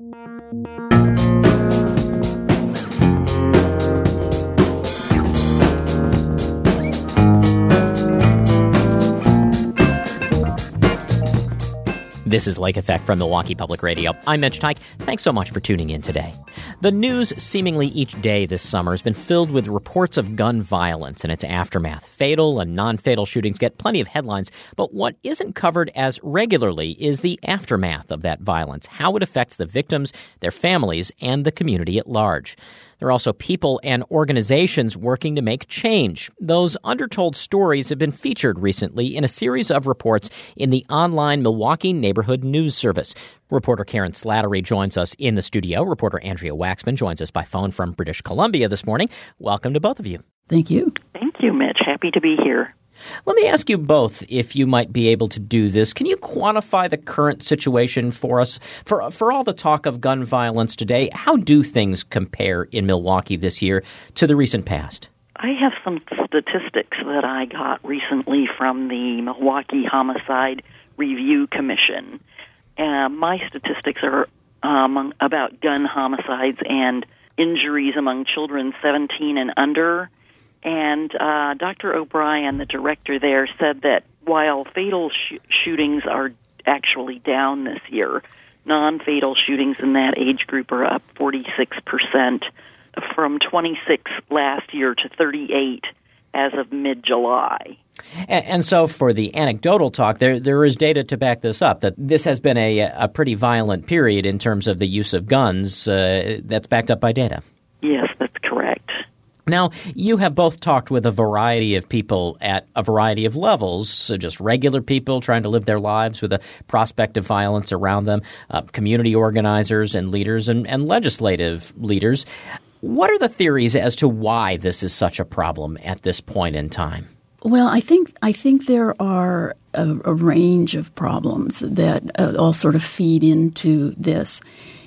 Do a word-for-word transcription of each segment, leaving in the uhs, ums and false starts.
This is Lake Effect from Milwaukee Public Radio. I'm Mitch Teich. Thanks so much for tuning in today. The news seemingly each day this summer has been filled with reports of gun violence and its aftermath. Fatal and non-fatal shootings get plenty of headlines, but what isn't covered as regularly is the aftermath of that violence, how it affects the victims, their families, and the community at large. There are also people and organizations working to make change. Those undertold stories have been featured recently in a series of reports in the online Milwaukee Neighborhood News Service. Reporter Karen Slattery joins us in the studio. Reporter Andrea Waxman joins us by phone from British Columbia this morning. Welcome to both of you. Thank you. Thank you, Mitch. Happy to be here. Let me ask you both, if you might be able to do this. Can you quantify the current situation for us? For for all the talk of gun violence today, how do things compare in Milwaukee this year to the recent past? I have some statistics that I got recently from the Milwaukee Homicide Review Commission. Uh, my statistics are um, about gun homicides and injuries among children seventeen and under. And uh, Doctor O'Brien, the director there, said that while fatal sh- shootings are actually down this year, non-fatal shootings in that age group are up forty-six percent from twenty-six last year to thirty-eight as of mid-July. And, and so for the anecdotal talk, there there is data to back this up, that this has been a, a pretty violent period in terms of the use of guns. Uh, that's backed up by data. Yes, that's correct. Now, you have both talked with a variety of people at a variety of levels, so just regular people trying to live their lives with a prospect of violence around them, uh, community organizers and leaders, and, and legislative leaders. What are the theories as to why this is such a problem at this point in time? Well, I think I think there are a, a range of problems that uh, all sort of feed into this.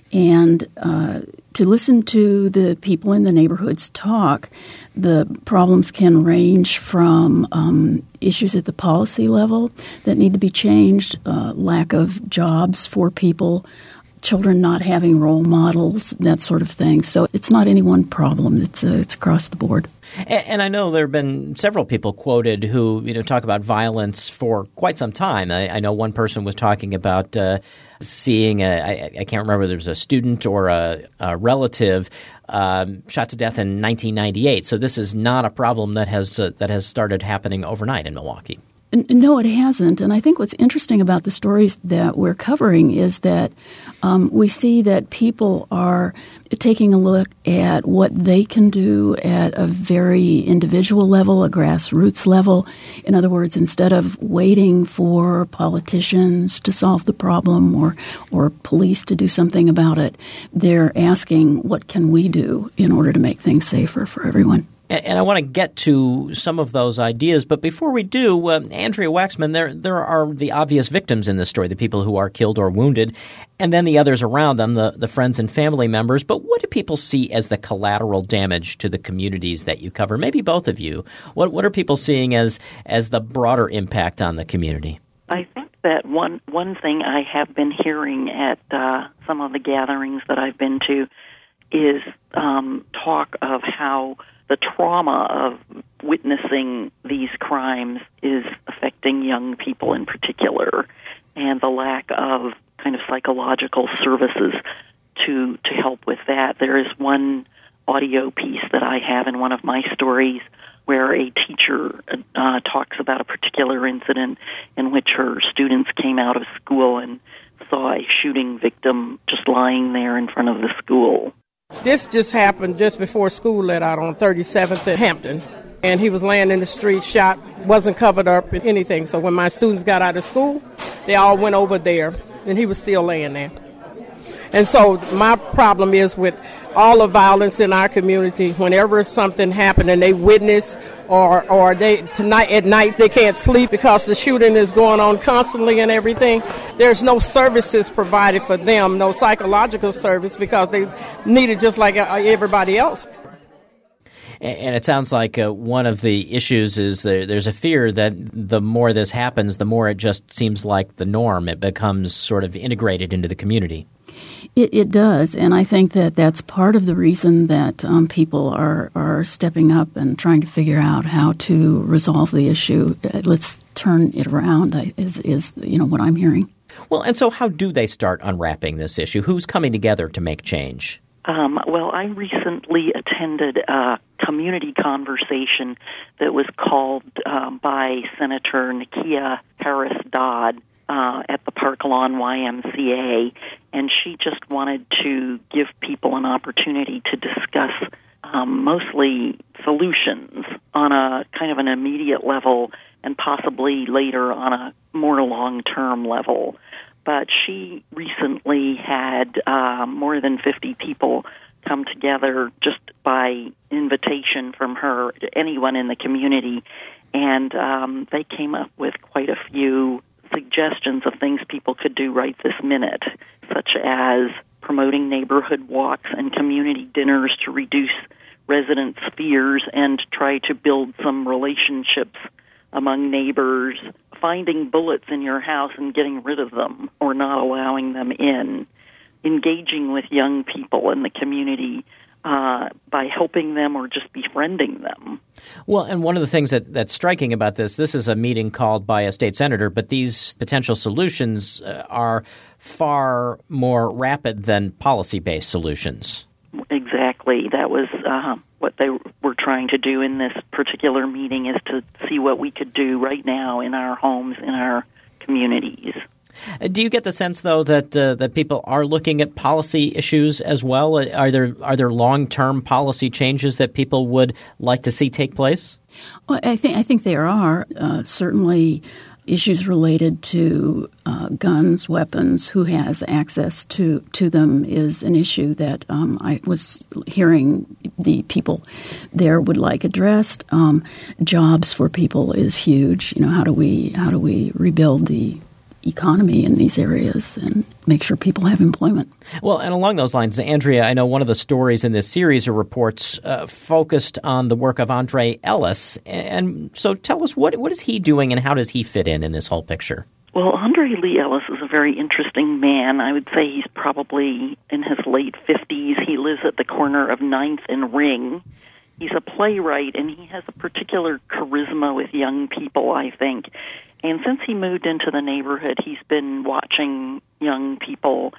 And uh, to listen to the people in the neighborhoods talk, the problems can range from um, issues at the policy level that need to be changed, uh, lack of jobs for people, children not having role models, that sort of thing. So it's not any one problem. It's uh, it's across the board. And, and I know there have been several people quoted who, you know, talk about violence for quite some time. I, I know one person was talking about uh, seeing, a, I, I can't remember if there was a student or a, a relative um, shot to death in nineteen ninety-eight. So this is not a problem that has uh, that has started happening overnight in Milwaukee. No, it hasn't. And I think what's interesting about the stories that we're covering is that um, we see that people are taking a look at what they can do at a very individual level, a grassroots level. In other words, instead of waiting for politicians to solve the problem or, or police to do something about it, they're asking, what can we do in order to make things safer for everyone? And I want to get to some of those ideas, but before we do, uh, Andrea Waxman, there there are the obvious victims in this story, the people who are killed or wounded, and then the others around them, the, the friends and family members. But what do people see as the collateral damage to the communities that you cover? Maybe both of you. What what are people seeing as as the broader impact on the community? I think that one one thing I have been hearing at uh, some of the gatherings that I've been to is um, talk of how the trauma of witnessing these crimes is affecting young people in particular, and the lack of kind of psychological services to to help with that. There is one audio piece that I have in one of my stories where a teacher uh, talks about a particular incident in which her students came out of school and saw a shooting victim just lying there in front of the school. This just happened just before school let out on thirty-seventh at Hampton. And he was laying in the street, shot, wasn't covered up in anything. So when my students got out of school, they all went over there, and he was still laying there. And so my problem is with all the violence in our community, whenever something happened and they witness or or they tonight at night they can't sleep because the shooting is going on constantly and everything, there's no services provided for them, no psychological service because they need it just like everybody else. And it sounds like uh, one of the issues is there, there's a fear that the more this happens, the more it just seems like the norm. It becomes sort of integrated into the community. It, it does, and I think that that's part of the reason that um, people are, are stepping up and trying to figure out how to resolve the issue. Let's turn it around is, is you know, what I'm hearing. Well, and so how do they start unwrapping this issue? Who's coming together to make change? Um, well, I recently attended a community conversation that was called um, by Senator Nakia Harris-Dodd uh, at the Park Lawn Y M C A, and she just wanted to give people an opportunity to discuss um, mostly solutions on a kind of an immediate level and possibly later on a more long-term level. But she recently had uh, more than fifty people come together just by invitation from her to anyone in the community, and um, they came up with quite a few suggestions of things people could do right this minute, such as promoting neighborhood walks and community dinners to reduce residents' fears and try to build some relationships among neighbors, finding bullets in your house and getting rid of them or not allowing them in, engaging with young people in the community uh, by helping them or just befriending them. Well, and one of the things that, that's striking about this, this is a meeting called by a state senator, but these potential solutions uh, are far more rapid than policy-based solutions. Exactly. That was uh, what they were trying to do in this particular meeting, is to see what we could do right now in our homes, in our communities. Do you get the sense, though, that uh, that people are looking at policy issues as well? Are there are there long-term policy changes that people would like to see take place? Well, I think I think there are uh, certainly issues related to uh, guns, weapons. Who has access to, to them is an issue that um, I was hearing the people there would like addressed. Um, jobs for people is huge. You know, how do we how do we rebuild the economy in these areas and make sure people have employment? Well, and along those lines, Andrea, I know one of the stories in this series of reports uh, focused on the work of Andre Ellis. And so tell us, what what is he doing and how does he fit in in this whole picture? Well, Andre Lee Ellis is a very interesting man. I would say he's probably in his late fifties. He lives at the corner of ninth and Ring. He's a playwright, and he has a particular charisma with young people, I think. And since he moved into the neighborhood, he's been watching young people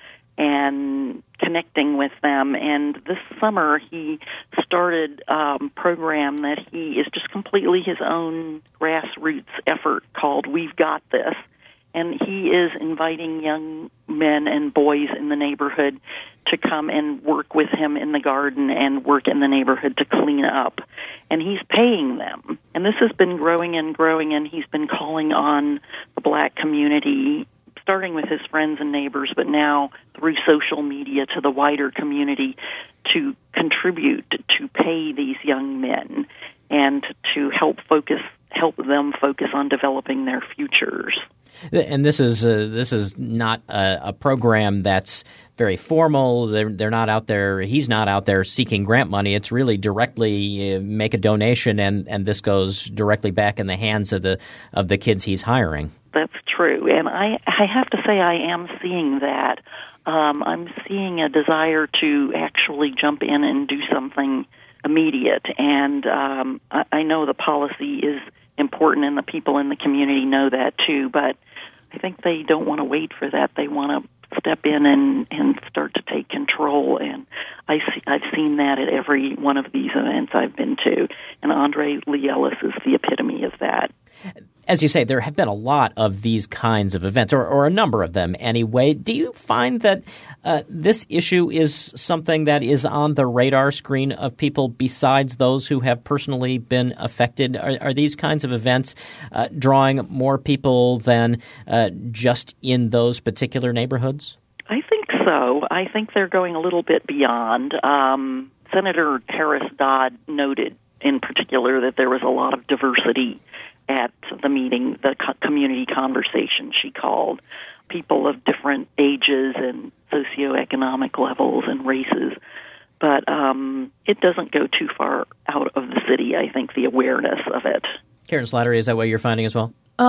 and connecting with them. And this summer, he started a um, program that he is just completely his own grassroots effort called We've Got This. And he is inviting young men and boys in the neighborhood to come and work with him in the garden and work in the neighborhood to clean up. And he's paying them. And this has been growing and growing, and he's been calling on the black community, starting with his friends and neighbors, but now through social media to the wider community, to contribute to pay these young men and to help focus, help them focus on developing their futures. And this is uh, this is not a, a program that's very formal. They're, they're not out there. He's not out there seeking grant money. It's really directly uh, make a donation, and, and this goes directly back in the hands of the of the kids he's hiring. That's true, and I I have to say I am seeing that. Um, I'm seeing a desire to actually jump in and do something immediate, and um, I, I know the policy is important, and the people in the community know that too, but I think they don't want to wait for that. They want to step in and, and start to take control, and I see, I've seen that at every one of these events I've been to, and Andre Lee Ellis is the epitome of that. As you say, there have been a lot of these kinds of events, or, or a number of them anyway. Do you find that uh, this issue is something that is on the radar screen of people besides those who have personally been affected? Are, are these kinds of events uh, drawing more people than uh, just in those particular neighborhoods? I think so. I think they're going a little bit beyond. Um, Senator Harris-Dodd noted in particular that there was a lot of diversity at the meeting, the co- community conversation she called, people of different ages and socioeconomic levels and races. But um, it doesn't go too far out of the city, I think, the awareness of it. Karen Slattery, is that what you're finding as well? Um,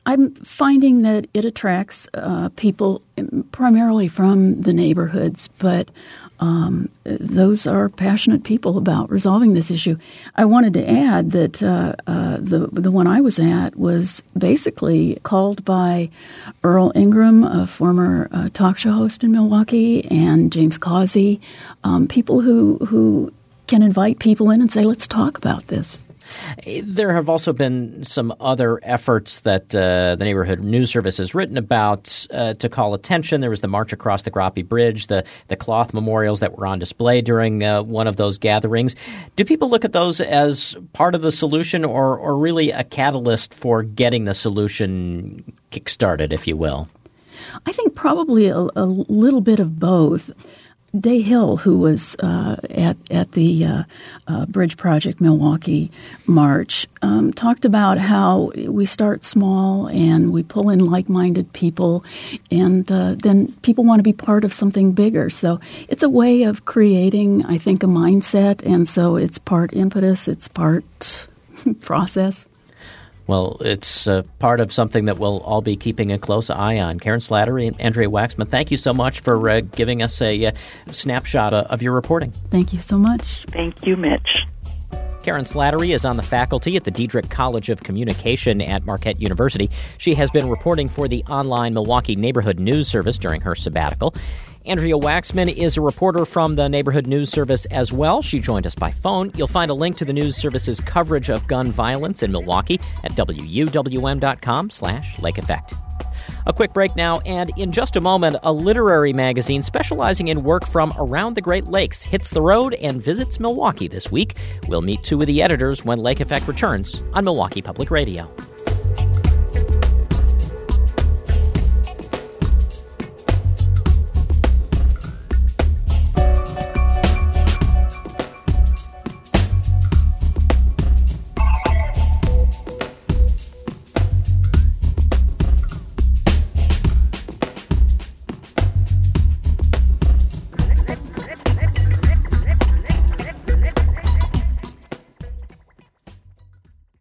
I'm finding that it attracts uh, people primarily from the neighborhoods, but um, those are passionate people about resolving this issue. I wanted to add that uh, uh, the the one I was at was basically called by Earl Ingram, a former uh, talk show host in Milwaukee, and James Causey, um, people who who can invite people in and say, let's talk about this. There have also been some other efforts that uh, the Neighborhood News Service has written about uh, to call attention. There was the March Across the Groppe Bridge, the, the cloth memorials that were on display during uh, one of those gatherings. Do people look at those as part of the solution or, or really a catalyst for getting the solution kickstarted, if you will? I think probably a, a little bit of both. Day Hill, who was uh, at at the uh, uh, Bridge Project Milwaukee March, um, talked about how we start small and we pull in like-minded people, and uh, then people want to be part of something bigger. So it's a way of creating, I think, a mindset, and so it's part impetus, it's part process. Well, it's uh, part of something that we'll all be keeping a close eye on. Karen Slattery and Andrea Waxman, thank you so much for uh, giving us a uh, snapshot uh, of your reporting. Thank you so much. Thank you, Mitch. Karen Slattery is on the faculty at the Diedrich College of Communication at Marquette University. She has been reporting for the online Milwaukee Neighborhood News Service during her sabbatical. Andrea Waxman is a reporter from the Neighborhood News Service as well. She joined us by phone. You'll find a link to the news service's coverage of gun violence in Milwaukee at W U W M dot com slash Lake Effect. A quick break now, and in just a moment, a literary magazine specializing in work from around the Great Lakes hits the road and visits Milwaukee this week. We'll meet two of the editors when Lake Effect returns on Milwaukee Public Radio.